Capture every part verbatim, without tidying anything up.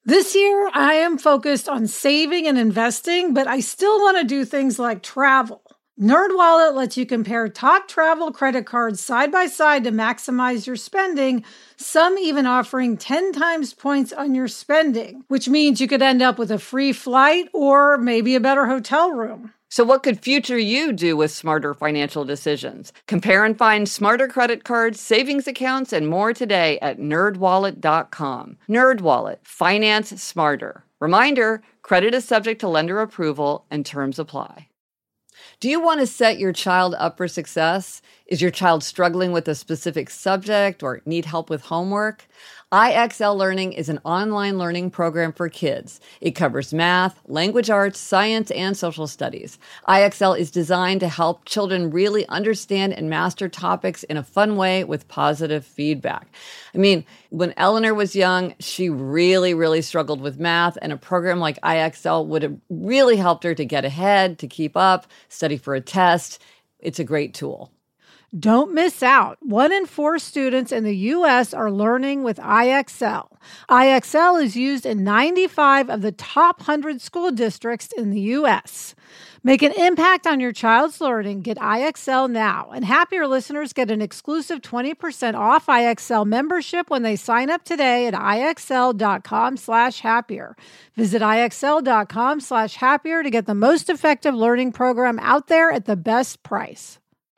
This year, I am focused on saving and investing, but I still want to do things like travel. NerdWallet lets you compare top travel credit cards side by side to maximize your spending, some even offering ten times points on your spending, which means you could end up with a free flight or maybe a better hotel room. So what could future you do with smarter financial decisions? Compare and find smarter credit cards, savings accounts, and more today at nerd wallet dot com. NerdWallet, finance smarter. Reminder, credit is subject to lender approval and terms apply. Do you want to set your child up for success? Is your child struggling with a specific subject or need help with homework? I X L Learning is an online learning program for kids. It covers math, language arts, science, and social studies. I X L is designed to help children really understand and master topics in a fun way with positive feedback. I mean, when Eleanor was young, she really, really struggled with math, and a program like I X L would have really helped her to get ahead, to keep up, study for a test. It's a great tool. Don't miss out. One in four students in the U S are learning with I X L. I X L is used in ninety-five of the top one hundred school districts in the U S. Make an impact on your child's learning. Get I X L now. And Happier listeners get an exclusive twenty percent off I X L membership when they sign up today at IXL.com slash happier. Visit IXL.com slash happier to get the most effective learning program out there at the best price.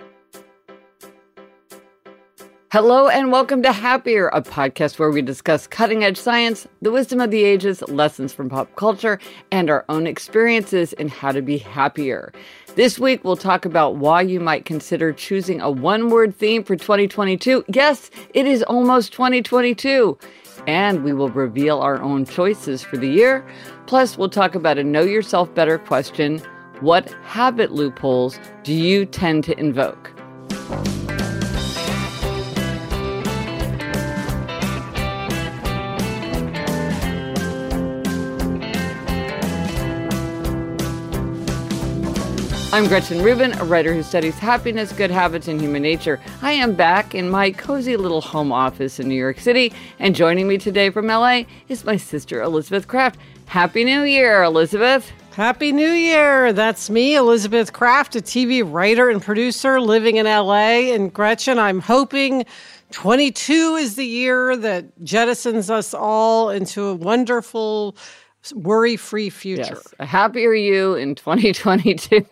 Hello and welcome to Happier, a podcast where we discuss cutting-edge science, the wisdom of the ages, lessons from pop culture, and our own experiences in how to be happier. This week, we'll talk about why you might consider choosing a one-word theme for twenty twenty-two. Yes, it is almost twenty twenty-two. And we will reveal our own choices for the year. Plus, we'll talk about a Know Yourself Better question. What habit loopholes do you tend to invoke? I'm Gretchen Rubin, a writer who studies happiness, good habits, and human nature. I am back in my cozy little home office in New York City, and joining me today from L A is my sister, Elizabeth Craft. Happy New Year, Elizabeth. Happy New Year. That's me, Elizabeth Craft, a T V writer and producer living in L A. And Gretchen, I'm hoping twenty-two is the year that jettisons us all into a wonderful, worry-free future. Yes, a happier you in twenty twenty-two.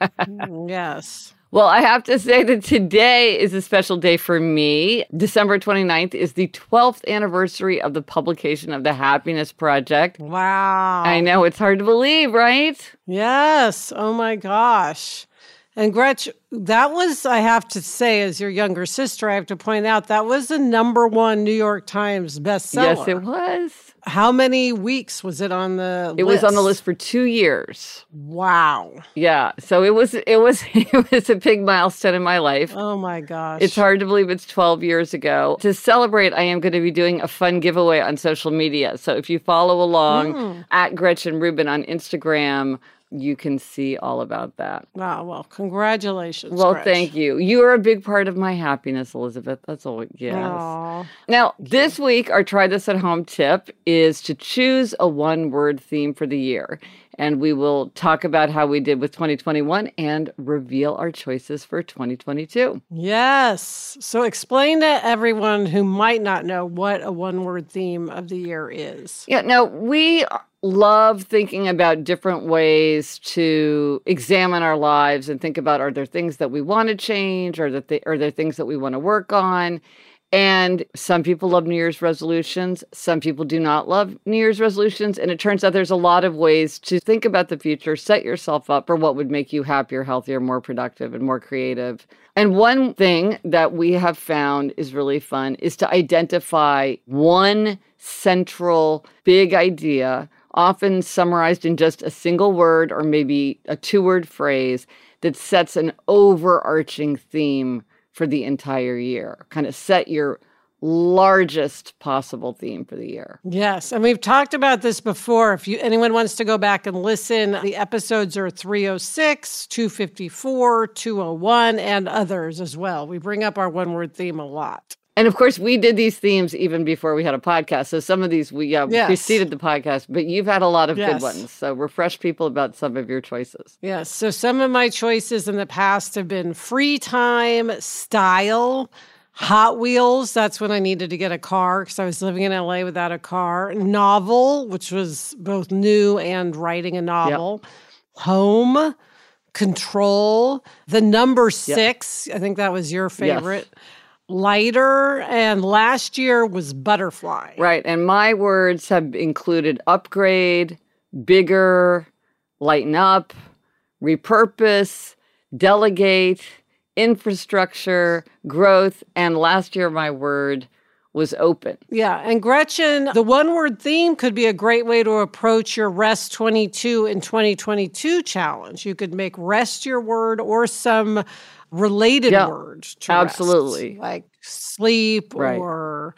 Yes. Well, I have to say that today is a special day for me. December twenty-ninth is the twelfth anniversary of the publication of The Happiness Project. Wow. I know, it's hard to believe, right? Yes. Oh, my gosh. And Gretchen, that was, I have to say, as your younger sister, I have to point out, that was the number one New York Times bestseller. Yes, it was. How many weeks was it on the it list? It was on the list for two years. Wow. Yeah. So it was it was it was a big milestone in my life. Oh my gosh. It's hard to believe it's twelve years ago. To celebrate, I am going to be doing a fun giveaway on social media. So if you follow along mm. at Gretchen Rubin on Instagram, you can see all about that. Wow. Well, congratulations. Well, Gretch. thank you. You are a big part of my happiness, Elizabeth. That's all. Yes. Aww. Now, this week, our Try This at Home tip is to choose a one-word theme for the year. And we will talk about how we did with twenty twenty-one and reveal our choices for twenty twenty-two. Yes. So explain to everyone who might not know what a one-word theme of the year is. Yeah. Now, we love thinking about different ways to examine our lives and think about, are there things that we want to change? Or that are there things that we want to work on? And some people love New Year's resolutions. Some people do not love New Year's resolutions. And it turns out there's a lot of ways to think about the future, set yourself up for what would make you happier, healthier, more productive, and more creative. And one thing that we have found is really fun is to identify one central big idea, often summarized in just a single word or maybe a two-word phrase that sets an overarching theme for the entire year. Kind of set your largest possible theme for the year. Yes, and we've talked about this before. If you anyone wants to go back and listen, the episodes are three oh six, two fifty-four, two oh one, and others as well. We bring up our one-word theme a lot. And of course, we did these themes even before we had a podcast. So some of these we uh, Yes. preceded the podcast, but you've had a lot of Yes. good ones. So refresh people about some of your choices. Yes. So some of my choices in the past have been free time, style, Hot Wheels. That's when I needed to get a car because I was living in L A without a car. Novel, which was both new and writing a novel. Yep. Home, control, the number six. Yep. I think that was your favorite. Yes. Lighter, and last year was butterfly. Right. And my words have included upgrade, bigger, lighten up, repurpose, delegate, infrastructure, growth, and last year my word was open. Yeah, and Gretchen, the one-word theme could be a great way to approach your Rest twenty-two in twenty twenty-two challenge. You could make rest your word or some related yeah, word to absolutely. Rest, like sleep right. or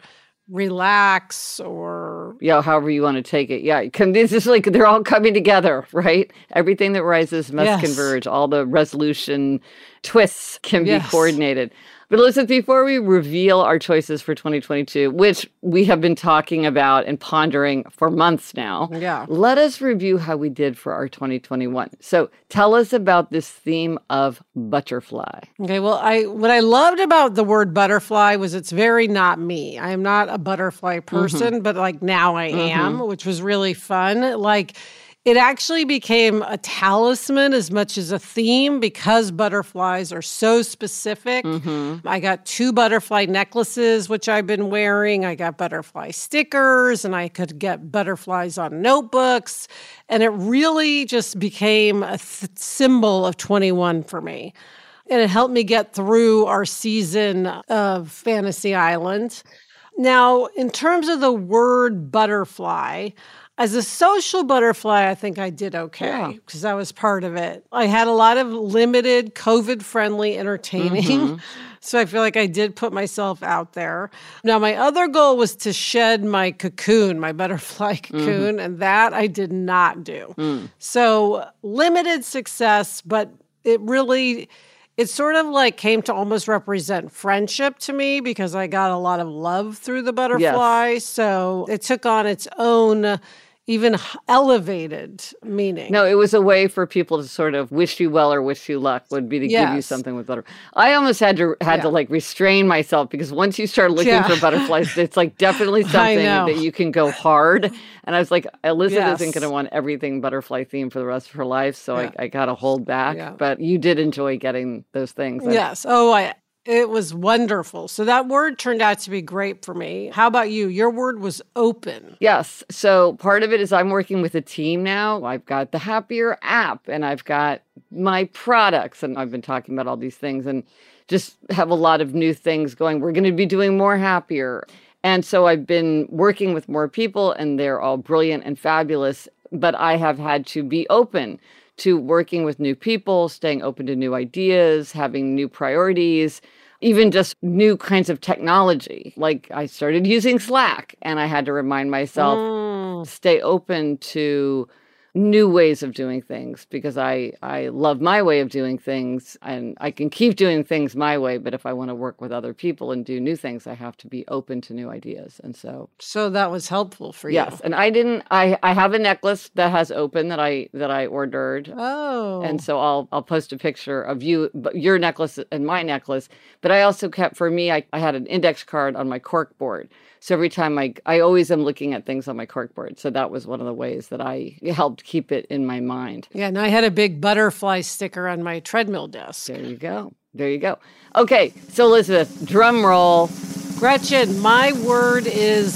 relax or... Yeah, however you want to take it. Yeah, this is like they're all coming together, right? Everything that rises must yes. converge. All the resolution twists can yes. be coordinated. But Elizabeth, before we reveal our choices for twenty twenty-two, which we have been talking about and pondering for months now, yeah. let us review how we did for our twenty twenty-one. So tell us about this theme of butterfly. Okay, well, I what I loved about the word butterfly was it's very not me. I am not a butterfly person, mm-hmm. but like now I am, mm-hmm. which was really fun. Like, it actually became a talisman as much as a theme because butterflies are so specific. Mm-hmm. I got two butterfly necklaces, which I've been wearing. I got butterfly stickers, and I could get butterflies on notebooks. And it really just became a th- symbol of twenty-one for me. And it helped me get through our season of Fantasy Island. Now, in terms of the word butterfly, as a social butterfly, I think I did okay because yeah. I was part of it. I had a lot of limited COVID-friendly entertaining. Mm-hmm. So I feel like I did put myself out there. Now, my other goal was to shed my cocoon, my butterfly cocoon, mm-hmm. and that I did not do. Mm. So limited success, but it really... It sort of like came to almost represent friendship to me because I got a lot of love through the butterfly. Yes. So it took on its own even elevated meaning. No, it was a way for people to sort of wish you well or wish you luck would be to yes. give you something with butterfly. I almost had to had yeah. to like restrain myself because once you start looking yeah. for butterflies, it's like definitely something that you can go hard. And I was like, Elizabeth yes. isn't going to want everything butterfly themed for the rest of her life, so yeah. I, I got to hold back. Yeah. But you did enjoy getting those things. Yes. Oh, I. It was wonderful. So that word turned out to be great for me. How about you? Your word was open. Yes. So part of it is I'm working with a team now. I've got the Happier app and I've got my products and I've been talking about all these things and just have a lot of new things going. We're going to be doing more Happier. And so I've been working with more people and they're all brilliant and fabulous, but I have had to be open to working with new people, staying open to new ideas, having new priorities, even just new kinds of technology. Like I started using Slack and I had to remind myself, mm. stay open to new ways of doing things because I, I love my way of doing things and I can keep doing things my way. But if I want to work with other people and do new things, I have to be open to new ideas. And so. So that was helpful for you. Yes. And I didn't, I, I have a necklace that has open that I, that I ordered. Oh. And so I'll, I'll post a picture of you, your necklace and my necklace. But I also kept, for me, I, I had an index card on my cork board. So every time I, I always am looking at things on my corkboard. So that was one of the ways that I helped keep it in my mind. Yeah, and I had a big butterfly sticker on my treadmill desk. There you go. There you go. Okay, so Elizabeth, drum roll. Gretchen, my word is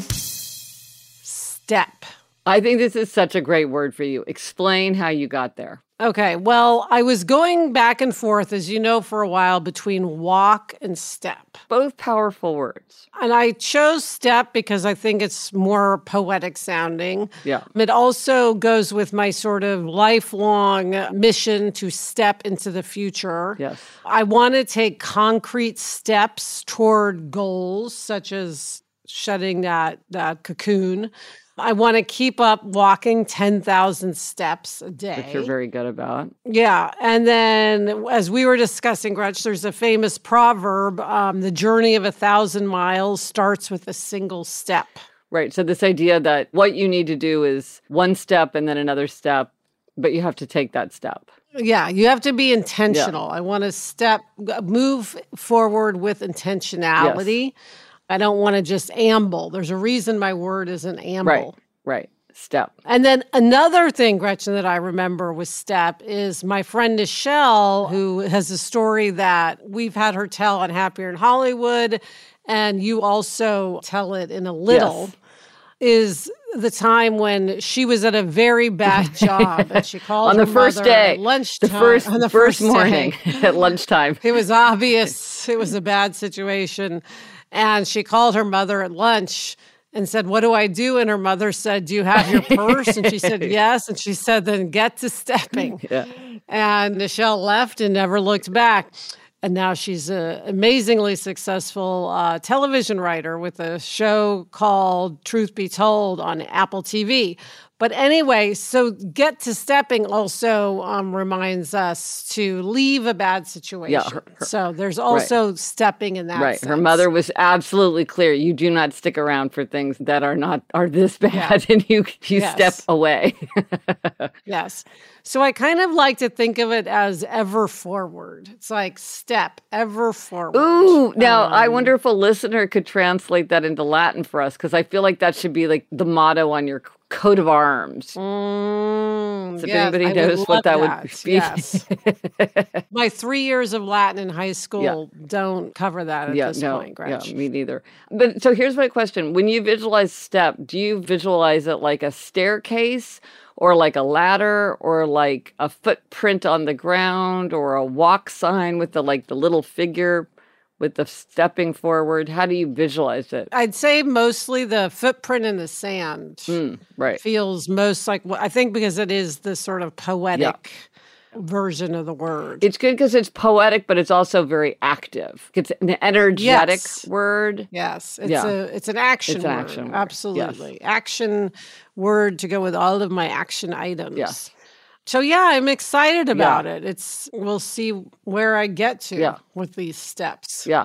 step. I think this is such a great word for you. Explain how you got there. Okay, well, I was going back and forth, as you know, for a while between walk and step. Both powerful words. And I chose step because I think it's more poetic sounding. Yeah. It also goes with my sort of lifelong mission to step into the future. Yes. I want to take concrete steps toward goals, such as shedding that, that cocoon. I want to keep up walking ten thousand steps a day. Which you're very good about. Yeah. And then as we were discussing, Gretch, there's a famous proverb, um, the journey of a thousand miles starts with a single step. Right. So this idea that what you need to do is one step and then another step, but you have to take that step. Yeah, you have to be intentional. Yeah. I want to step, move forward with intentionality. Yes. I don't want to just amble. There's a reason my word isn't amble. Right, right. Step. And then another thing, Gretchen, that I remember with step is my friend Nichelle, who has a story that we've had her tell on Happier in Hollywood, and you also tell it in A Little, yes. is the time when she was at a very bad job and she called on her the first mother day, at lunchtime. The first, on the first, first morning at lunchtime. It was obvious it was a bad situation. And she called her mother at lunch and said, what do I do? And her mother said, do you have your purse? And she said, yes. And she said, then get to stepping. Yeah. And Nichelle left and never looked back. And now she's an amazingly successful uh, television writer with a show called Truth Be Told on Apple T V. But anyway, so get to stepping also um, reminds us to leave a bad situation. Yeah, her, her, so there's also right. stepping in that Right. sense. Her mother was absolutely clear. You do not stick around for things that are not are this bad, yeah. and you you yes. step away. Yes. So I kind of like to think of it as ever forward. It's like step, ever forward. Ooh, now um, I wonder if a listener could translate that into Latin for us, because I feel like that should be like the motto on your coat of arms. Mm, so if yes, anybody I knows would what that, that would be. Yes. My three years of Latin in high school yeah. don't cover that at yeah, this no, point, Gretch. Yeah, me neither. But so here's my question. When you visualize step, do you visualize it like a staircase or like a ladder or like a footprint on the ground or a walk sign with the like the little figure with the stepping forward? How do you visualize it? I'd say mostly the footprint in the sand mm, right. feels most like, I think because it is the sort of poetic yeah. version of the word. It's good because it's poetic, but it's also very active. It's an energetic yes. word. Yes, it's yeah. a it's an action it's an word. Action word. Absolutely. Yes. Action word to go with all of my action items. Yes. So yeah, I'm excited about yeah. it. It's we'll see where I get to yeah. with these steps. Yeah.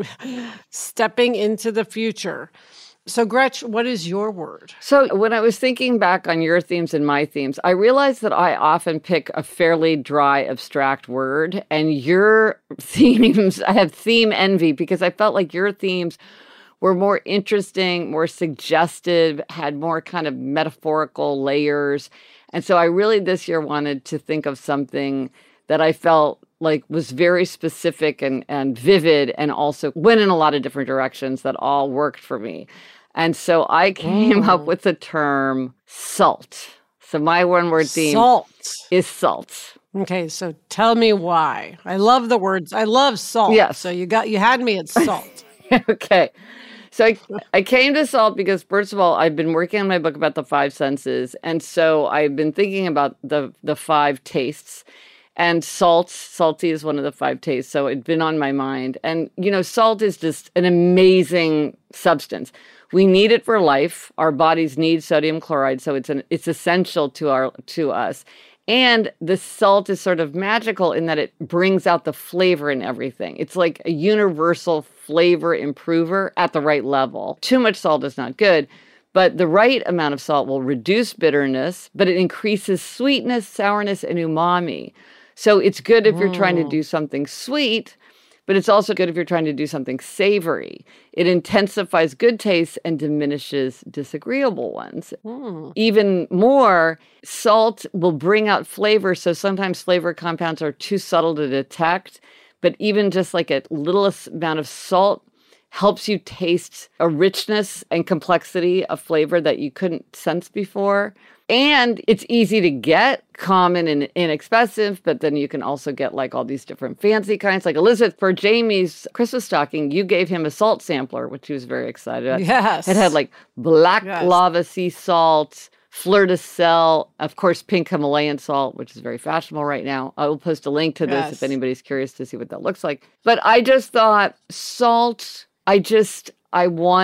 Stepping into the future. So Gretch, what is your word? So when I was thinking back on your themes and my themes, I realized that I often pick a fairly dry, abstract word, and your themes, I have theme envy because I felt like your themes were more interesting, more suggestive, had more kind of metaphorical layers. And so I really this year wanted to think of something that I felt like was very specific and, and vivid and also went in a lot of different directions that all worked for me. And so I came mm. up with the term salt. So my one-word theme salt. is salt. Okay, so tell me why. I love the words. I love salt. Yes. So you got you had me at salt. Okay. So I, I came to salt because, first of all, I've been working on my book about the five senses. And so I've been thinking about the, the five tastes. And salt, salty is one of the five tastes. So it'd been on my mind. And, you know, salt is just an amazing substance. We need it for life. Our bodies need sodium chloride. So it's an, it's essential to our to us. And the salt is sort of magical in that it brings out the flavor in everything. It's like a universal flavor improver at the right level. Too much salt is not good, but the right amount of salt will reduce bitterness, but it increases sweetness, sourness, and umami. So it's good if you're trying to do something sweet, but it's also good if you're trying to do something savory. It intensifies good tastes and diminishes disagreeable ones. Mm. Even more, salt will bring out flavor. So sometimes flavor compounds are too subtle to detect, but even just like a little amount of salt helps you taste a richness and complexity of flavor that you couldn't sense before. And it's easy to get, common and inexpensive, but then you can also get like all these different fancy kinds. Like Elizabeth, for Jamie's Christmas stocking, you gave him a salt sampler, which he was very excited about. Yes. It had like black yes. lava sea salt, fleur de sel, of course, pink Himalayan salt, which is very fashionable right now. I will post a link to this yes. if anybody's curious to see what that looks like. But I just thought salt, I just, I want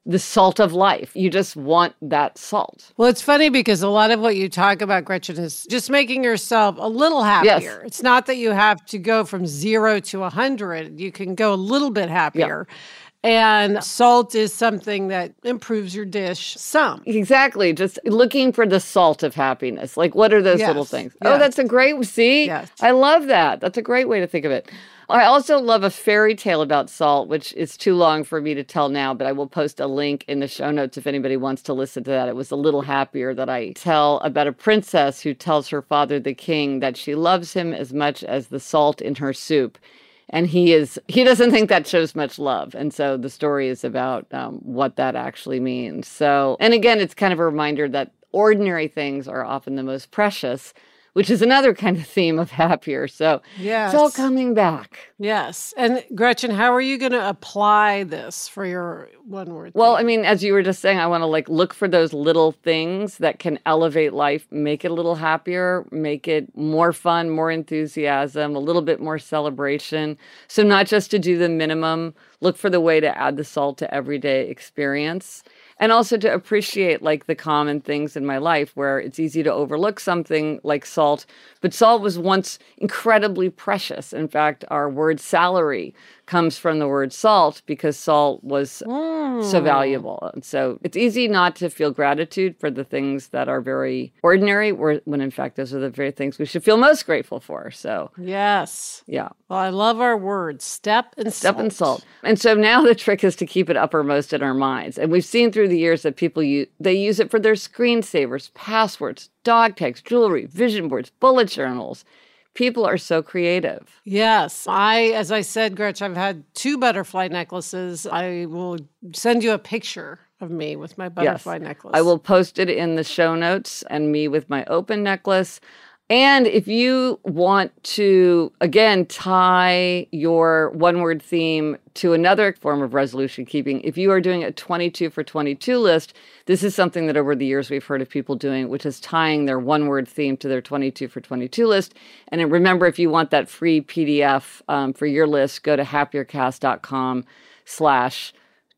the salt of life. You just want that salt. Well, it's funny because a lot of what you talk about, Gretchen, is just making yourself a little happier. Yes. It's not that you have to go from zero to one hundred. You can go a little bit happier. Yeah. And salt is something that improves your dish some. Exactly. Just looking for the salt of happiness. Like, what are those Yes. little things? Yes. Oh, that's a great, see? Yes. I love that. That's a great way to think of it. I also love a fairy tale about salt, which is too long for me to tell now, but I will post a link in the show notes if anybody wants to listen to that. It was A Little Happier that I tell about a princess who tells her father, the king, that she loves him as much as the salt in her soup. And he is, he doesn't think that shows much love. And so the story is about um, what that actually means. So, and again, it's kind of a reminder that ordinary things are often the most precious, which is another kind of theme of happier. So Yes. it's all coming back. Yes. And Gretchen, how are you going to apply this for your one word? Well, thing? I mean, as you were just saying, I want to like look for those little things that can elevate life, make it a little happier, make it more fun, more enthusiasm, a little bit more celebration. So not just to do the minimum, look for the way to add the salt to everyday experience. And also to appreciate like the common things in my life where it's easy to overlook something like salt. But salt was once incredibly precious. In fact, our word salary comes from the word salt because salt was Mm. so valuable. And so it's easy not to feel gratitude for the things that are very ordinary, when in fact, those are the very things we should feel most grateful for. So Yes. yeah. Well, I love our words, step and Step salt. and salt. And so now the trick is to keep it uppermost in our minds. And we've seen through the years that people use, they use it for their screensavers, passwords, dog tags, jewelry, vision boards, bullet journals. People are so creative. Yes. I, as I said, Gretchen, I've had two butterfly necklaces. I will send you a picture of me with my butterfly Yes. necklace. I will post it in the show notes and me with my open necklace. And if you want to, again, tie your one-word theme to another form of resolution keeping, if you are doing a twenty-two for twenty-two list, this is something that over the years we've heard of people doing, which is tying their one-word theme to their twenty-two for twenty-two list. And then remember, if you want that free P D F um, for your list, go to happiercast.com slash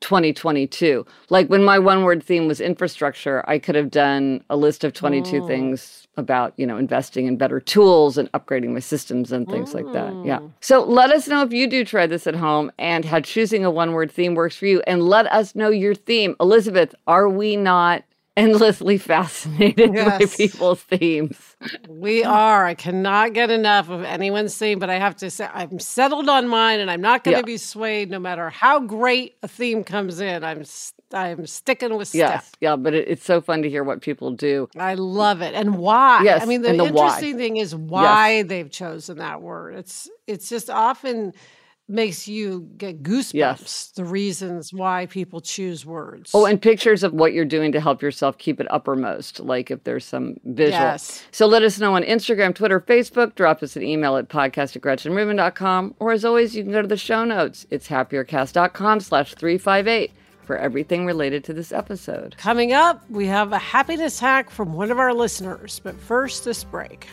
2022. Like when my one-word theme was infrastructure, I could have done a list of twenty-two Oh. things about, you know, investing in better tools and upgrading my systems and things like that. Yeah. Mm. So let us know if you do try this at home and how choosing a one-word theme works for you. And let us know your theme. Elizabeth, are we not endlessly fascinated by Yes. people's themes? We are. I cannot get enough of anyone's theme, but I have to say I'm settled on mine, and I'm not going to Yeah. be swayed no matter how great a theme comes in. I'm s- I'm sticking with step. Yes. Yeah. But it, it's so fun to hear what people do. I love it. And why? Yes, I mean, the, and the why. interesting thing is why they've chosen that word. It's it's just often makes you get goosebumps, Yes. the reasons why people choose words. Oh, and pictures of what you're doing to help yourself keep it uppermost, like if there's some visual. Yes. So let us know on Instagram, Twitter, Facebook. Drop us an email at podcast at gretchen rubin dot com. Or as always, you can go to the show notes. It's happiercast.com slash 358 for everything related to this episode. Coming up, we have a happiness hack from one of our listeners. But first, this break.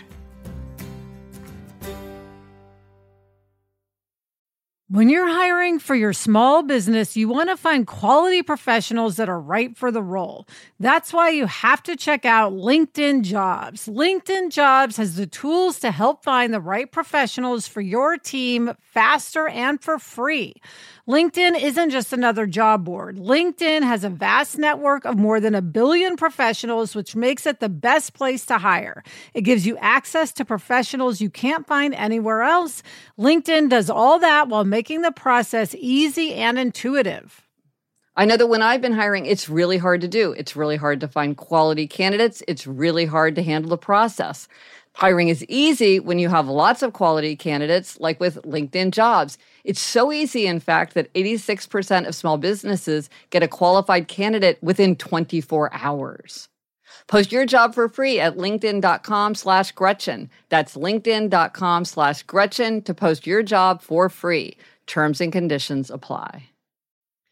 When you're hiring for your small business, you want to find quality professionals that are right for the role. That's why you have to check out LinkedIn Jobs. LinkedIn Jobs has the tools to help find the right professionals for your team faster and for free. LinkedIn isn't just another job board. LinkedIn has a vast network of more than a billion professionals, which makes it the best place to hire. It gives you access to professionals you can't find anywhere else. LinkedIn does all that while making the process easy and intuitive. I know that when I've been hiring, it's really hard to do. It's really hard to find quality candidates. It's really hard to handle the process. Hiring is easy when you have lots of quality candidates, like with LinkedIn Jobs. It's so easy, in fact, that eighty-six percent of small businesses get a qualified candidate within twenty-four hours. Post your job for free at linkedin.com slash Gretchen. That's linkedin.com slash Gretchen to post your job for free. Terms and conditions apply.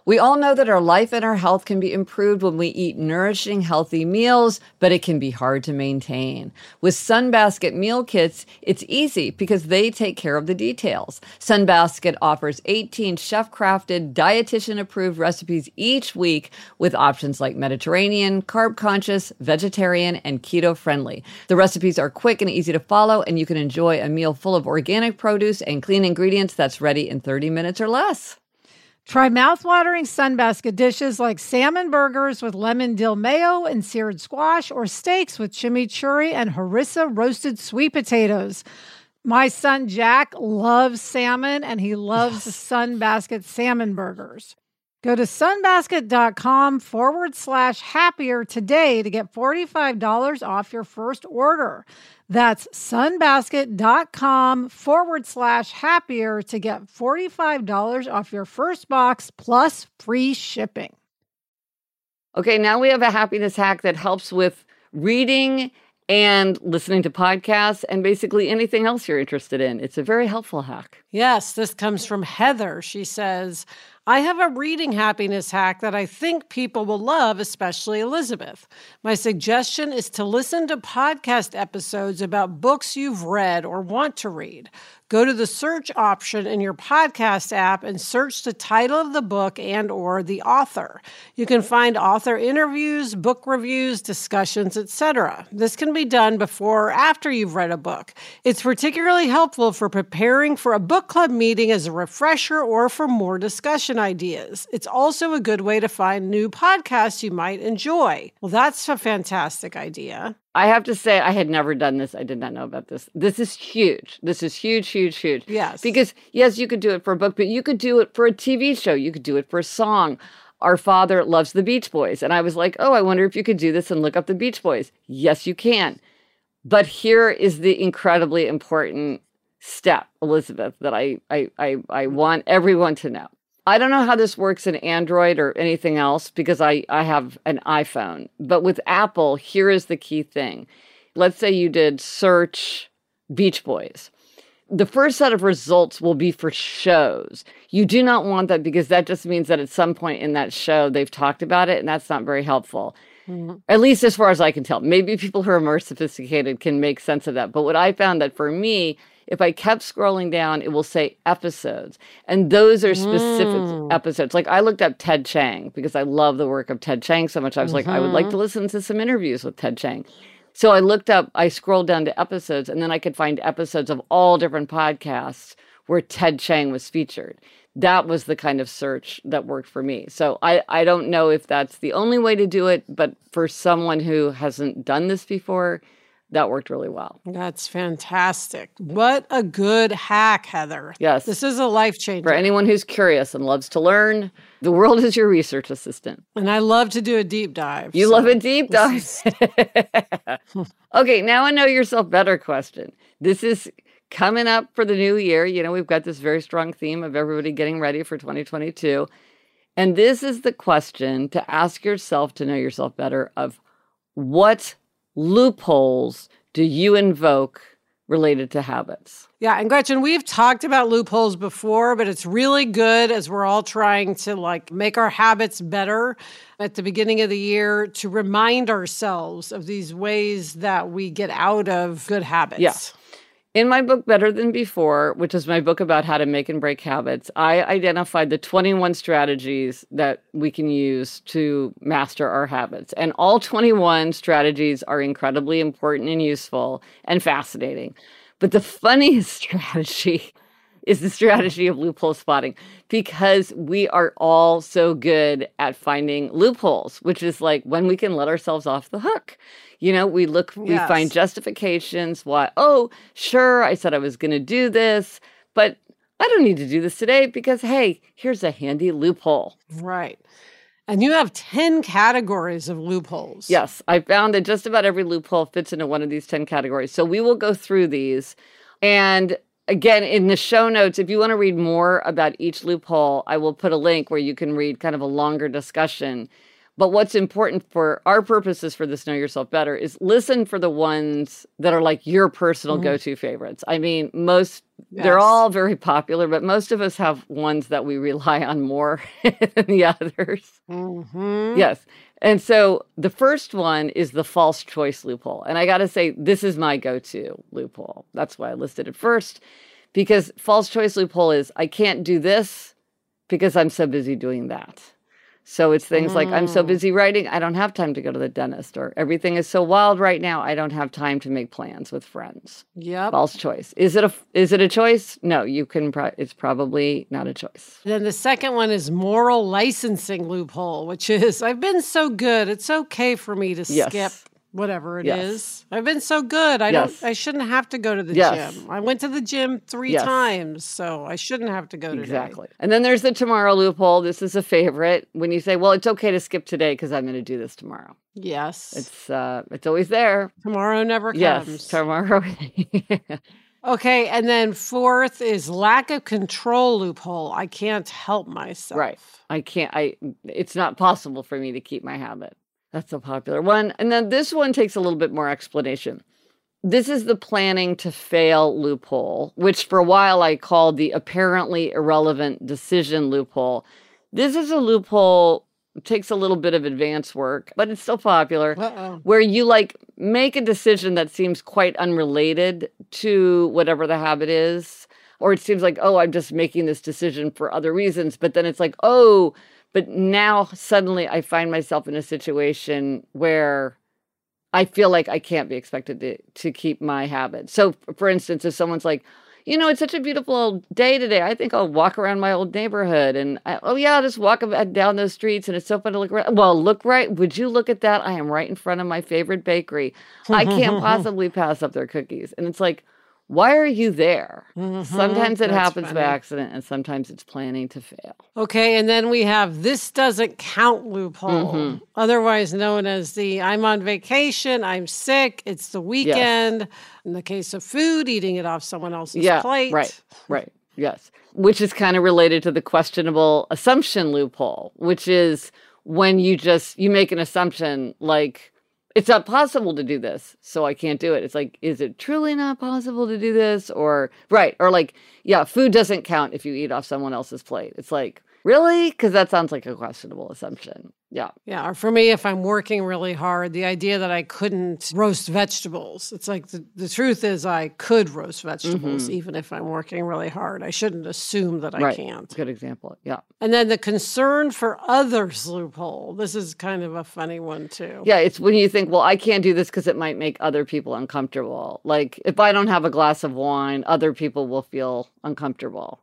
We all know that our life and our health can be improved when we eat nourishing, healthy meals, but it can be hard to maintain. With Sunbasket meal kits, it's easy because they take care of the details. Sunbasket offers eighteen chef-crafted, dietitian-approved recipes each week with options like Mediterranean, carb-conscious, vegetarian, and keto-friendly. The recipes are quick and easy to follow, and you can enjoy a meal full of organic produce and clean ingredients that's ready in thirty minutes or less. Try mouthwatering Sunbasket dishes like salmon burgers with lemon dill mayo and seared squash, or steaks with chimichurri and harissa roasted sweet potatoes. My son Jack loves salmon, and he loves yes. Sunbasket salmon burgers. Go to sunbasket.com forward slash happier today to get forty-five dollars off your first order. That's sunbasket.com forward slash happier to get forty-five dollars off your first box plus free shipping. Okay, now we have a happiness hack that helps with reading and listening to podcasts and basically anything else you're interested in. It's a very helpful hack. Yes, this comes from Heather. She says, I have a reading happiness hack that I think people will love, especially Elizabeth. My suggestion is to listen to podcast episodes about books you've read or want to read. Go to the search option in your podcast app and search the title of the book and or the author. You can find author interviews, book reviews, discussions, et cetera. This can be done before or after you've read a book. It's particularly helpful for preparing for a book club meeting as a refresher or for more discussion ideas. It's also a good way to find new podcasts you might enjoy. Well, that's a fantastic idea. I have to say, I had never done this. I did not know about this. This is huge. This is huge, huge, huge. Yes. Because, yes, you could do it for a book, but you could do it for a T V show. You could do it for a song. Our father loves the Beach Boys. And I was like, oh, I wonder if you could do this and look up the Beach Boys. Yes, you can. But here is the incredibly important step, Elizabeth, that I, I, I, I want everyone to know. I don't know how this works in Android or anything else because I, I have an iPhone. But with Apple, here is the key thing. Let's say you did search Beach Boys. The first set of results will be for shows. You do not want that because that just means that at some point in that show, they've talked about it, and that's not very helpful. Mm-hmm. At least as far as I can tell. Maybe people who are more sophisticated can make sense of that. But what I found that for me, if I kept scrolling down, it will say episodes. And those are specific mm. episodes. Like I looked up Ted Chiang because I love the work of Ted Chiang so much. I was mm-hmm. like, I would like to listen to some interviews with Ted Chiang. So I looked up, I scrolled down to episodes, and then I could find episodes of all different podcasts where Ted Chiang was featured. That was the kind of search that worked for me. So I, I don't know if that's the only way to do it, but for someone who hasn't done this before, that worked really well. That's fantastic. What a good hack, Heather. Yes. This is a life changer. For anyone who's curious and loves to learn, the world is your research assistant. And I love to do a deep dive. You so love a deep dive. Is... Okay, now a know yourself better question. This is coming up for the new year. You know, we've got this very strong theme of everybody getting ready for twenty twenty-two. And this is the question to ask yourself to know yourself better of what loopholes do you invoke related to habits? Yeah, and Gretchen, we've talked about loopholes before, but it's really good as we're all trying to like make our habits better at the beginning of the year to remind ourselves of these ways that we get out of good habits. Yes. In my book, Better Than Before, which is my book about how to make and break habits, I identified the twenty-one strategies that we can use to master our habits. And all twenty-one strategies are incredibly important and useful and fascinating. But the funniest strategy is the strategy of loophole spotting, because we are all so good at finding loopholes, which is like when we can let ourselves off the hook. You know, we look, yes. we find justifications why, oh, sure, I said I was going to do this, but I don't need to do this today because, hey, here's a handy loophole. Right. And you have ten categories of loopholes. Yes. I found that just about every loophole fits into one of these ten categories. So we will go through these. And again, in the show notes, if you want to read more about each loophole, I will put a link where you can read kind of a longer discussion. But what's important for our purposes for this Know Yourself Better is listen for the ones that are like your personal mm-hmm. go-to favorites. I mean, most, yes. they're all very popular, but most of us have ones that we rely on more than the others. Mm-hmm. Yes. And so the first one is the false choice loophole. And I got to say, this is my go-to loophole. That's why I listed it first, because false choice loophole is I can't do this because I'm so busy doing that. So it's things mm. like, I'm so busy writing, I don't have time to go to the dentist. Or everything is so wild right now, I don't have time to make plans with friends. Yep. False choice. Is it a, is it a choice? No, you can, pro- it's probably not a choice. Then the second one is moral licensing loophole, which is, I've been so good, it's okay for me to yes. skip whatever it yes. is. I've been so good. I yes. don't I shouldn't have to go to the yes. gym. I went to the gym three yes. times, so I shouldn't have to go today. Exactly. And then there's the tomorrow loophole. This is a favorite. When you say, well, it's okay to skip today because I'm going to do this tomorrow. Yes. It's uh it's always there. Tomorrow never comes. Yes, tomorrow. Okay, and then fourth is lack of control loophole. I can't help myself. Right. I can't I it's not possible for me to keep my habit. That's a popular one. And then this one takes a little bit more explanation. This is the planning to fail loophole, which for a while I called the apparently irrelevant decision loophole. This is a loophole, takes a little bit of advanced work, but it's still popular, Uh-oh. where you like make a decision that seems quite unrelated to whatever the habit is. Or it seems like, oh, I'm just making this decision for other reasons. But then it's like, oh, but now suddenly I find myself in a situation where I feel like I can't be expected to, to keep my habit. So, for instance, if someone's like, you know, it's such a beautiful day today, I think I'll walk around my old neighborhood. And, I, oh, yeah, I'll just walk down those streets and it's so fun to look around. Well, look right. Would you look at that? I am right in front of my favorite bakery. I can't possibly pass up their cookies. And it's like, why are you there? Mm-hmm. Sometimes it That's happens funny. by accident, and sometimes it's planning to fail. Okay, and then we have this doesn't count loophole, mm-hmm. otherwise known as the I'm on vacation, I'm sick, it's the weekend. Yes. In the case of food, eating it off someone else's yeah, plate. Right, right, yes. Which is kind of related to the questionable assumption loophole, which is when you just, you make an assumption like, it's not possible to do this, so I can't do it. It's like, is it truly not possible to do this? Or, right, or like, yeah, food doesn't count if you eat off someone else's plate. It's like, really? Because that sounds like a questionable assumption. Yeah. Yeah, or for me, if I'm working really hard, the idea that I couldn't roast vegetables, it's like the, the truth is I could roast vegetables mm-hmm. even if I'm working really hard. I shouldn't assume that I right. can't. Good example, yeah. And then the concern for others loophole. This is kind of a funny one, too. Yeah, it's when you think, well, I can't do this because it might make other people uncomfortable. Like, if I don't have a glass of wine, other people will feel uncomfortable.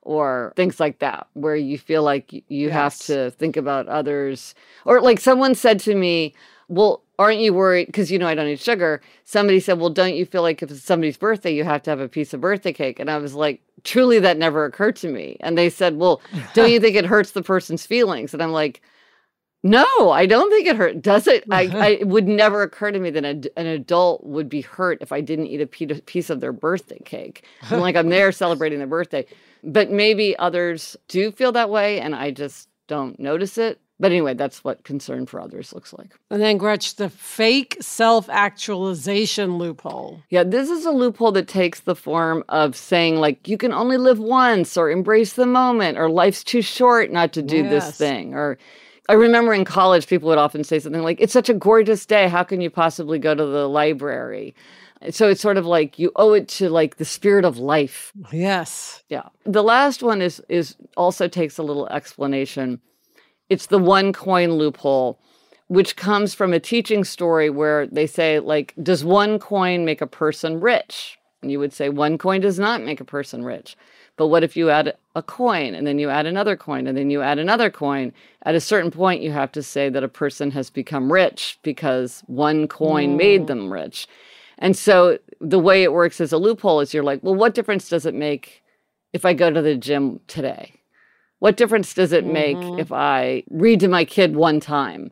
Or things like that, where you feel like you yes. have to think about others. Or like someone said to me, well, aren't you worried? Because, you know, I don't eat sugar. Somebody said, well, don't you feel like if it's somebody's birthday, you have to have a piece of birthday cake? And I was like, truly, that never occurred to me. And they said, well, don't you think it hurts the person's feelings? And I'm like, no, I don't think it hurt. Does it? I, I, it would never occur to me that a, an adult would be hurt if I didn't eat a piece of their birthday cake. I'm like, I'm there celebrating their birthday. But maybe others do feel that way, and I just don't notice it. But anyway, that's what concern for others looks like. And then, Gretch, the fake self-actualization loophole. Yeah, this is a loophole that takes the form of saying, like, you can only live once, or embrace the moment, or life's too short not to do yes. this thing, or... I remember in college, people would often say something like, it's such a gorgeous day. How can you possibly go to the library? So it's sort of like you owe it to like the spirit of life. Yes. Yeah. The last one is is also takes a little explanation. It's the one coin loophole, which comes from a teaching story where they say, like, does one coin make a person rich? And you would say one coin does not make a person rich. But what if you add a coin and then you add another coin and then you add another coin? At a certain point, you have to say that a person has become rich because one coin mm. made them rich. And so the way it works as a loophole is you're like, well, what difference does it make if I go to the gym today? What difference does it make mm-hmm. if I read to my kid one time?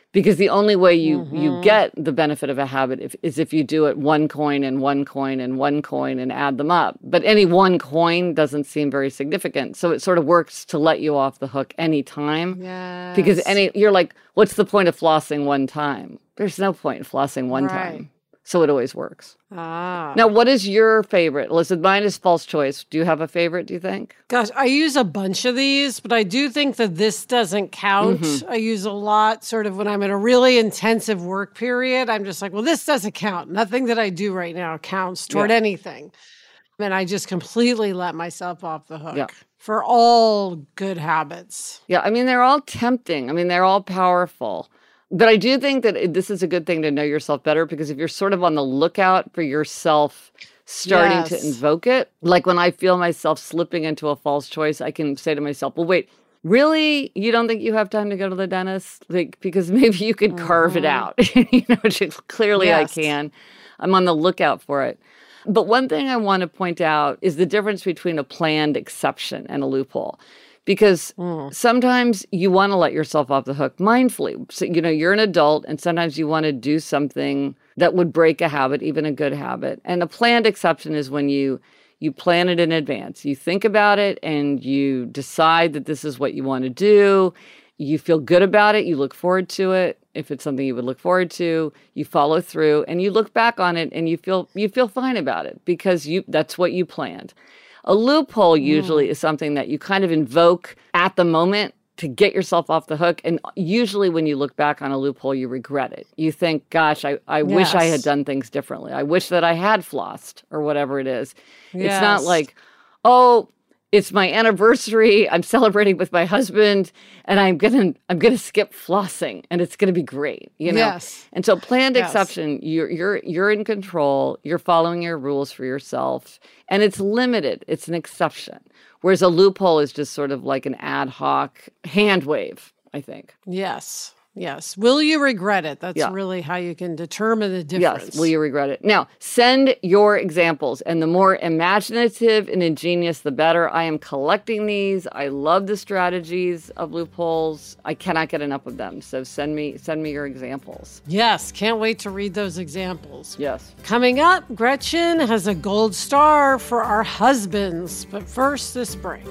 Because the only way you, Mm-hmm. you get the benefit of a habit if, is if you do it one coin and one coin and one coin and add them up. But any one coin doesn't seem very significant. So it sort of works to let you off the hook anytime. Yes. Because any you're like, what's the point of flossing one time? There's no point in flossing one Right. time. So it always works. Ah. Now, what is your favorite? Elizabeth, mine is false choice. Do you have a favorite, do you think? Gosh, I use a bunch of these, but I do think that this doesn't count. Mm-hmm. I use a lot sort of when I'm in a really intensive work period. I'm just like, well, this doesn't count. Nothing that I do right now counts toward Yeah. anything. And I just completely let myself off the hook Yeah. for all good habits. Yeah, I mean, they're all tempting. I mean, they're all powerful. But I do think that it- this is a good thing to know yourself better, because if you're sort of on the lookout for yourself starting to Yes. invoke it, like when I feel myself slipping into a false choice, I can say to myself, well, wait, really? You don't think you have time to go to the dentist? Like, because maybe you could carve it out. You know, just- clearly Yes. I can. I'm on the lookout for it. But one thing I want to point out is the difference between a planned exception and a loophole. Because sometimes you want to let yourself off the hook mindfully. So, you know, you're an adult, and sometimes you want to do something that would break a habit, even a good habit. And a planned exception is when you you plan it in advance. You think about it and you decide that this is what you want to do. You feel good about it. You look forward to it. If it's something you would look forward to, you follow through and you look back on it and you feel you feel fine about it because you that's what you planned. A loophole usually mm. is something that you kind of invoke at the moment to get yourself off the hook. And usually when you look back on a loophole, you regret it. You think, gosh, I, I yes. wish I had done things differently. I wish that I had flossed or whatever it is. Yes. It's not like, oh, it's my anniversary. I'm celebrating with my husband, and I'm gonna I'm gonna skip flossing, and it's gonna be great, you know. Yes. And so, planned yes. exception. You're you're you're in control. You're following your rules for yourself, and it's limited. It's an exception. Whereas a loophole is just sort of like an ad hoc hand wave, I think. Yes. Yes. Will you regret it? That's yeah. really how you can determine the difference. Yes. Will you regret it? Now, send your examples. And the more imaginative and ingenious, the better. I am collecting these. I love the strategies of loopholes. I cannot get enough of them. So send me send me your examples. Yes. Can't wait to read those examples. Yes. Coming up, Gretchen has a gold star for our husbands. But first, this break.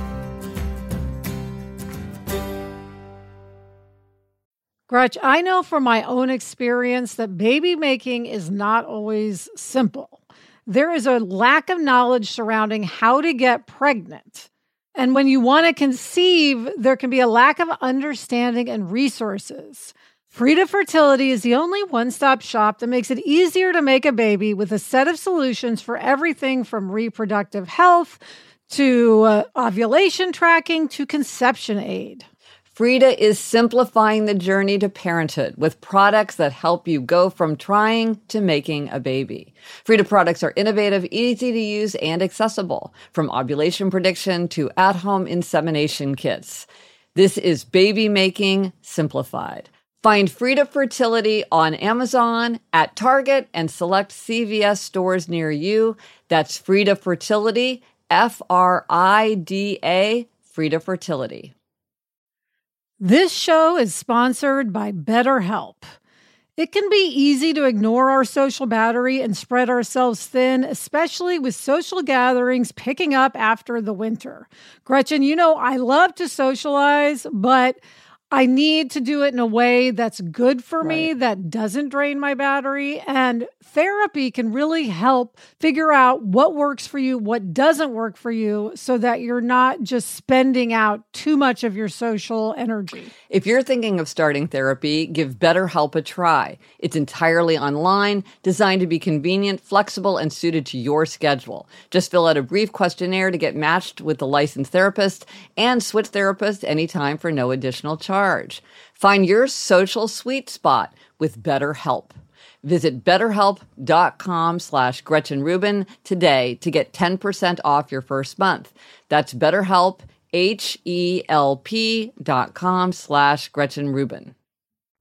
Gretch, I know from my own experience that baby making is not always simple. There is a lack of knowledge surrounding how to get pregnant. And when you want to conceive, there can be a lack of understanding and resources. Frida Fertility is the only one-stop shop that makes it easier to make a baby with a set of solutions for everything from reproductive health to uh, ovulation tracking to conception aid. Frida is simplifying the journey to parenthood with products that help you go from trying to making a baby. Frida products are innovative, easy to use, and accessible, from ovulation prediction to at-home insemination kits. This is baby making simplified. Find Frida Fertility on Amazon, at Target, and select C V S stores near you. That's Frida Fertility, F R I D A, Frida Fertility. This show is sponsored by BetterHelp. It can be easy to ignore our social battery and spread ourselves thin, especially with social gatherings picking up after the winter. Gretchen, you know, I love to socialize, but I need to do it in a way that's good for me, right, that doesn't drain my battery. And therapy can really help figure out what works for you, what doesn't work for you, so that you're not just spending out too much of your social energy. If you're thinking of starting therapy, give BetterHelp a try. It's entirely online, designed to be convenient, flexible, and suited to your schedule. Just fill out a brief questionnaire to get matched with the licensed therapist and switch therapists anytime for no additional charge. Find your social sweet spot with BetterHelp. Visit betterhelp.com slash Gretchen Rubin today to get ten percent off your first month. That's BetterHelp, H-E-L-P dot com slash Gretchen Rubin.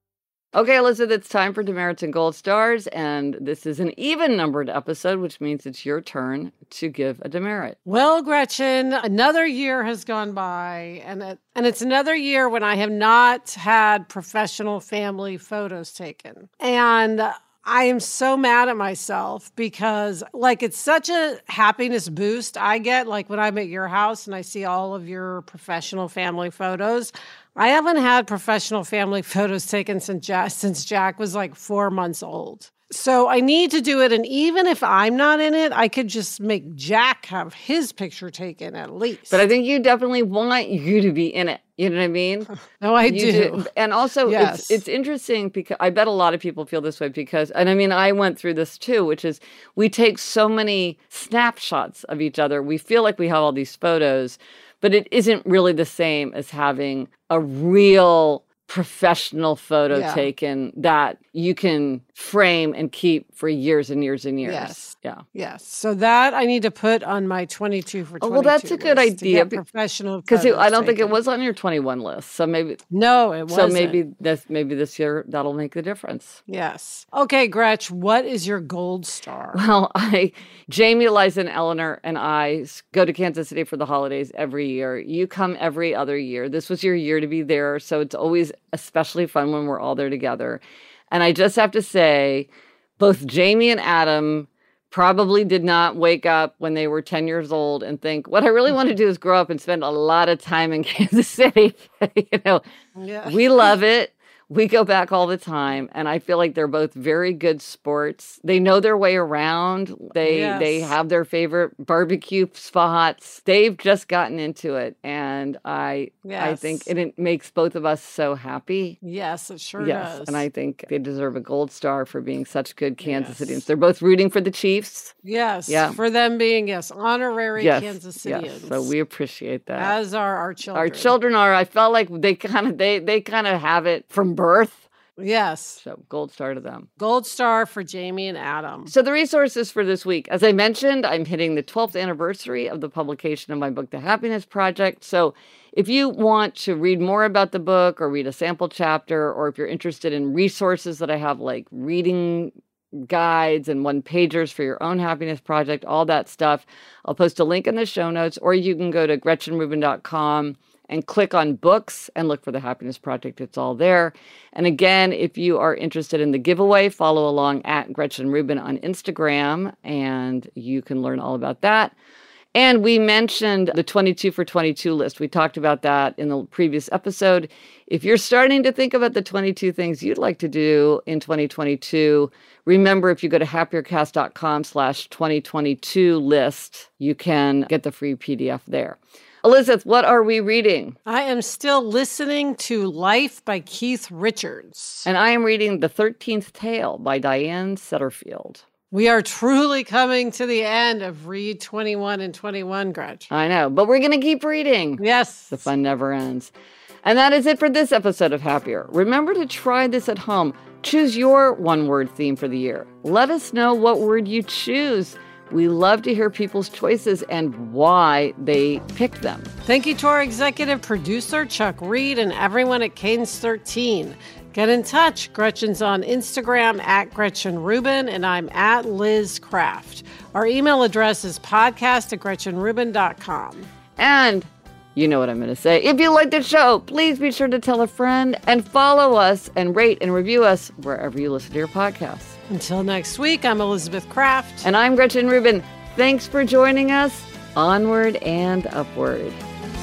Okay, Elizabeth, it's time for demerits and gold stars, and this is an even-numbered episode, which means it's your turn to give a demerit. Well, Gretchen, another year has gone by, and it, and it's another year when I have not had professional family photos taken. And I am so mad at myself because, like, it's such a happiness boost I get, like, when I'm at your house and I see all of your professional family photos. I haven't had professional family photos taken since Jack, since Jack was like four months old. So I need to do it. And even if I'm not in it, I could just make Jack have his picture taken at least. But I think you definitely want you to be in it. You know what I mean? No, I you do. do. And also, yes. it's, it's interesting because I bet a lot of people feel this way because, and I mean, I went through this too, which is we take so many snapshots of each other. We feel like we have all these photos, but it isn't really the same as having a real professional photo yeah. taken that you can frame and keep for years and years and years. Yes. Yeah. Yes. So that I need to put on my twenty-two for twenty-two. Oh, well, that's a good idea. Professional because I don't taken. think it was on your twenty-one list. So maybe no, it wasn't. So maybe this maybe this year that'll make the difference. Yes. Okay, Gretch, what is your gold star? Well, I Jamie, Eliza, and Eleanor and I go to Kansas City for the holidays every year. You come every other year. This was your year to be there, so it's always especially fun when we're all there together. And I just have to say, both Jamie and Adam probably did not wake up when they were ten years old and think, what I really want to do is grow up and spend a lot of time in Kansas City. you know, yeah. We love it. We go back all the time, and I feel like they're both very good sports. They know their way around. They yes. they have their favorite barbecue spots. They've just gotten into it, and I yes. I think it, it makes both of us so happy. Yes, it sure yes, does. And I think they deserve a gold star for being such good Kansas yes. Cityans. They're both rooting for the Chiefs. Yes, yeah. for them being, yes, honorary yes. Kansas Cityans. Yes. So we appreciate that. As are our children. Our children are, I felt like they kind of they they kind of have it from birth. Yes. So gold star to them. Gold star for Jamie and Adam. So the resources for this week, as I mentioned, I'm hitting the twelfth anniversary of the publication of my book, The Happiness Project. So if you want to read more about the book or read a sample chapter, or if you're interested in resources that I have, like reading guides and one-pagers for your own happiness project, all that stuff, I'll post a link in the show notes, or you can go to gretchen rubin dot com and click on books and look for the Happiness Project. It's all there. And again, if you are interested in the giveaway, follow along at Gretchen Rubin on Instagram, and you can learn all about that. And we mentioned the twenty-two for twenty-two list. We talked about that in the previous episode. If you're starting to think about the twenty-two things you'd like to do in twenty twenty-two, remember, if you go to happiercast dot com slash twenty twenty-two list, you can get the free P D F there. Elizabeth, what are we reading? I am still listening to Life by Keith Richards. And I am reading The thirteenth Tale by Diane Setterfield. We are truly coming to the end of Read twenty-one and twenty-one, Gretchen. I know, but we're going to keep reading. Yes. The fun never ends. And that is it for this episode of Happier. Remember to try this at home. Choose your one-word theme for the year. Let us know what word you choose. We love to hear people's choices and why they picked them. Thank you to our executive producer, Chuck Reed, and everyone at Cadence thirteen. Get in touch. Gretchen's on Instagram at Gretchen Rubin, and I'm at Liz Craft. Our email address is podcast at gretchen rubin dot com. And you know what I'm going to say. If you like the show, please be sure to tell a friend and follow us and rate and review us wherever you listen to your podcasts. Until next week, I'm Elizabeth Craft. And I'm Gretchen Rubin. Thanks for joining us. Onward and upward.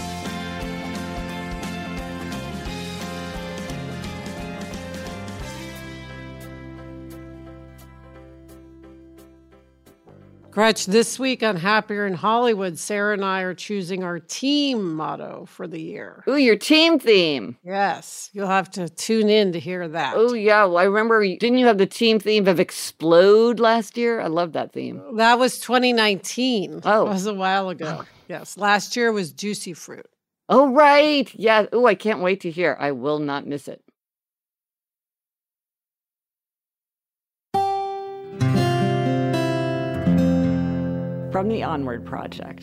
Gretch, this week on Happier in Hollywood, Sarah and I are choosing our team motto for the year. Ooh, your team theme. Yes, you'll have to tune in to hear that. Oh, yeah. Well, I remember, didn't you have the team theme of Explode last year? I love that theme. That was twenty nineteen. Oh. That was a while ago. Yes, last year was Juicy Fruit. Oh, right. Yeah. Oh, I can't wait to hear. I will not miss it. From the Onward Project.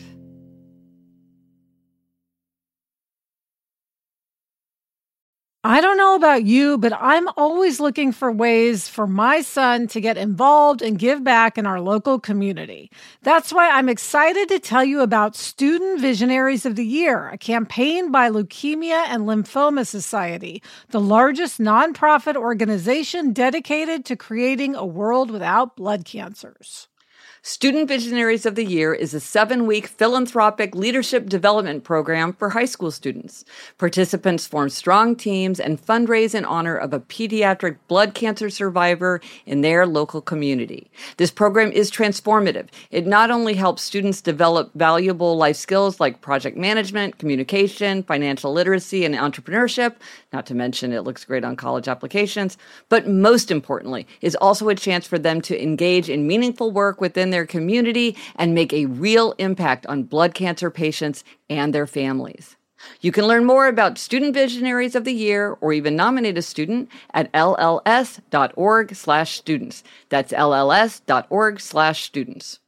I don't know about you, but I'm always looking for ways for my son to get involved and give back in our local community. That's why I'm excited to tell you about Student Visionaries of the Year, a campaign by Leukemia and Lymphoma Society, the largest nonprofit organization dedicated to creating a world without blood cancers. Student Visionaries of the Year is a seven-week philanthropic leadership development program for high school students. Participants form strong teams and fundraise in honor of a pediatric blood cancer survivor in their local community. This program is transformative. It not only helps students develop valuable life skills like project management, communication, financial literacy, and entrepreneurship, not to mention it looks great on college applications, but most importantly, is also a chance for them to engage in meaningful work within their their community and make a real impact on blood cancer patients and their families. You can learn more about Student Visionaries of the Year or even nominate a student at L L S dot org slash students. That's L L S dot org slash students.